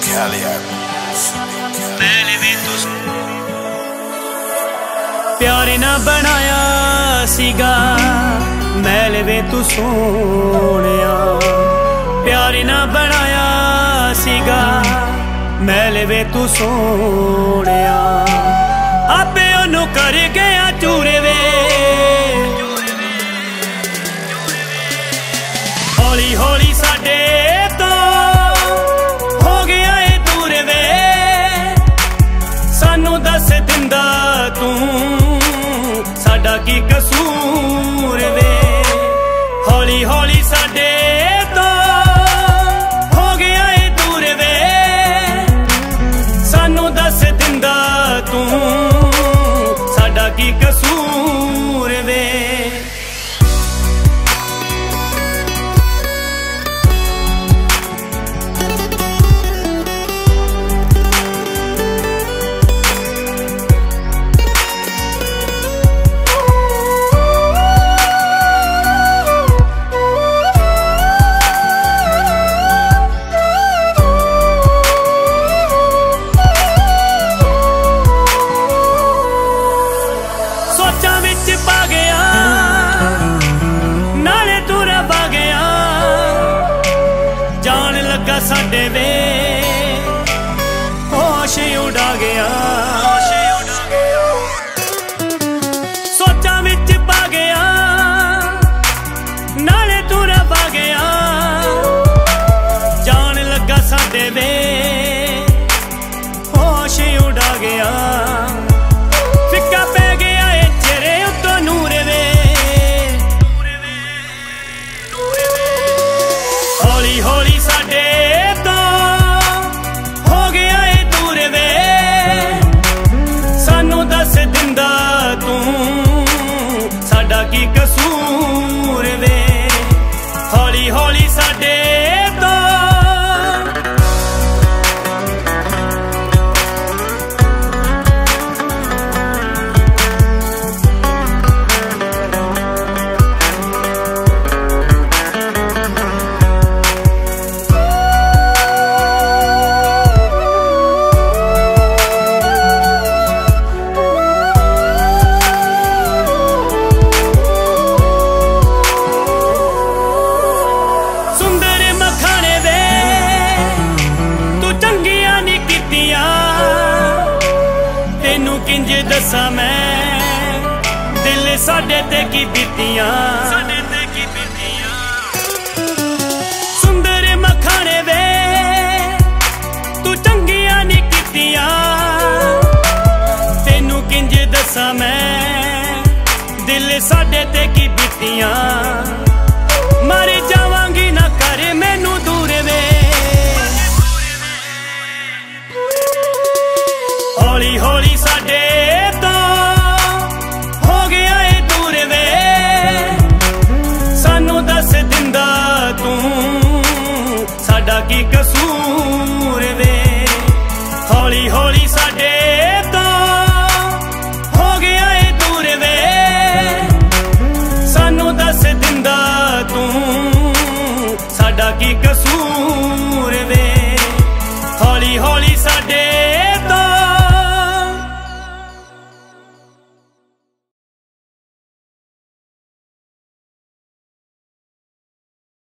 प्यार ना बनाया सीगा मैल वे तू सोहणिया, प्यार ना बनाया सीगा मैल वे तू सोहणिया, आपे ओनू कर गया चूरे वे, हौली हौली साडे तो हो गया ए दूर वे, सानू दस दिंदा तू साडा की कसूर वे, हौली हौली साडे तो हो गया ए दूर वे, सानू दस दिंदा तू साडा की कसूर वे। साडे वे होश उड़ा गया, सोचा विच पा गया नाले तुरा पा गया, जान लगा साडे वे होश उड़ा गया, फिक्का पै गया ए चेहरे उत्तों नूर वे, हौली हौली साडे की कसूर वे, हौली हौली साडे तो किंज दसा मैं दिल साडे ते की बीतियां, सुंदर मखाने वे तू चंगियां नी कीतियां, तेनू किंज दसा मैं दिल साडे ते की बीतियां, मर जावांगी ना कर मैनू दूर वे, हौली हौली साडे तो हो गया ए दूर वे, सानू दस दिंदा तू साडा की कसूर वे, हौली हौली साडे